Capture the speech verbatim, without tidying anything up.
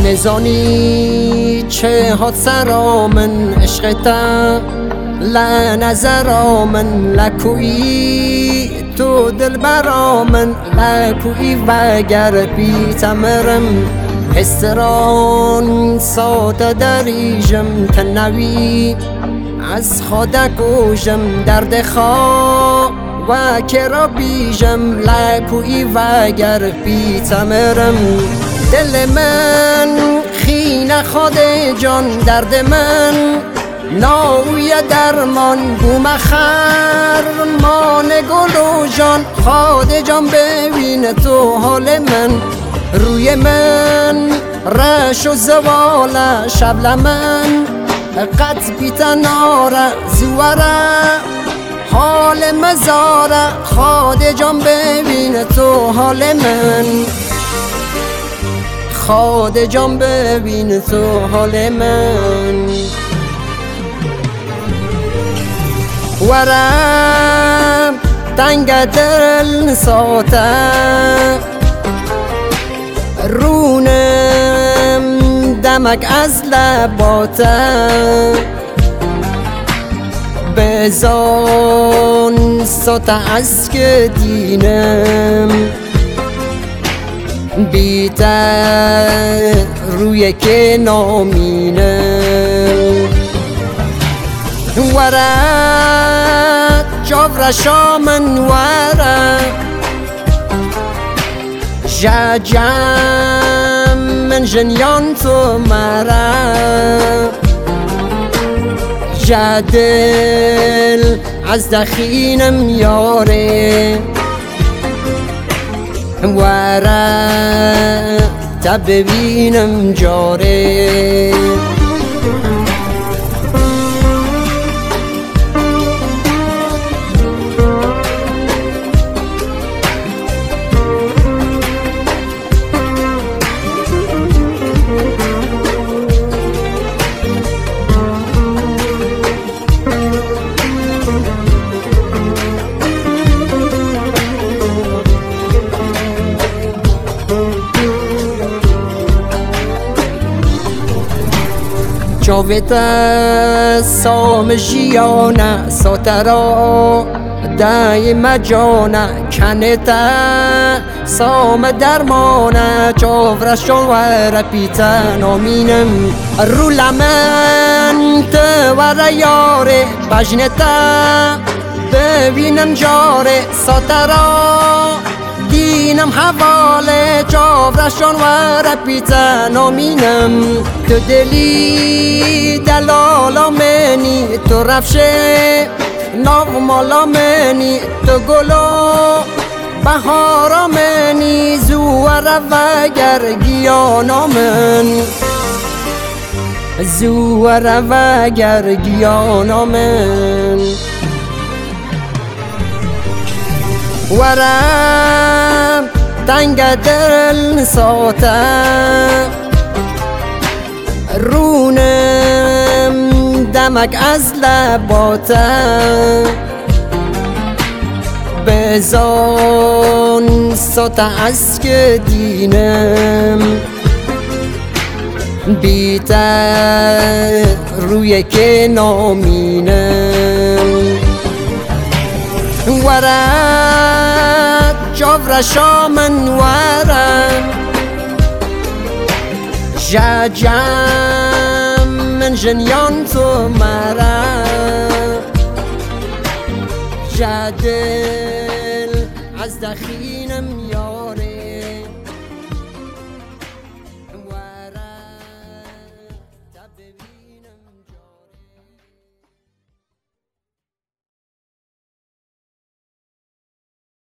نزانی چه هات سرا من عشقتا لا نظرا من لکویی تو دل برا من لکویی وگر بی تمرم حسران سات دریجم تنوی از خدا گوشم درد خواه و کرا بیجم لکویی وگر بی تمرم دل من خین خود جان درد من ناوی درمان بوم خرمان گل و جان خود جان ببین تو حال من روی من رش و زوال شبل من قد بیتن آره زواره حال مزاره خود جان ببین تو حال من خود جان ببین تو حال من ورم تنگ دل ساته رونم دمک از لباته بزان ساته از که دینم بیتر روی که نامینم ورد جاور شامن ورد جاجم من جنیان تو مرد جدل از دخینم یاره ورد تا ببینم جاره جاویتا سام جیانا ساترا دایم جانا کنتا سام درمانا جاورشون ور پیتا نامینم رو لمن تو ور یاره بجنتا ببینم جاره ساترا دینم حواله جاورشان ور پیتا نامینم تو دلی دلالا منی تو رفشه ناو مالا منی تو گلو بهارا منی زوار وگر گیانا من زوار وگر گیانا من ورم تنگ دل ساته رونم دمک از لباته بزان ساته از که دینم بیتر روی که نامینم ورد جاور شامن ورد جاجم من جنیان تو مرد جدل از دخیل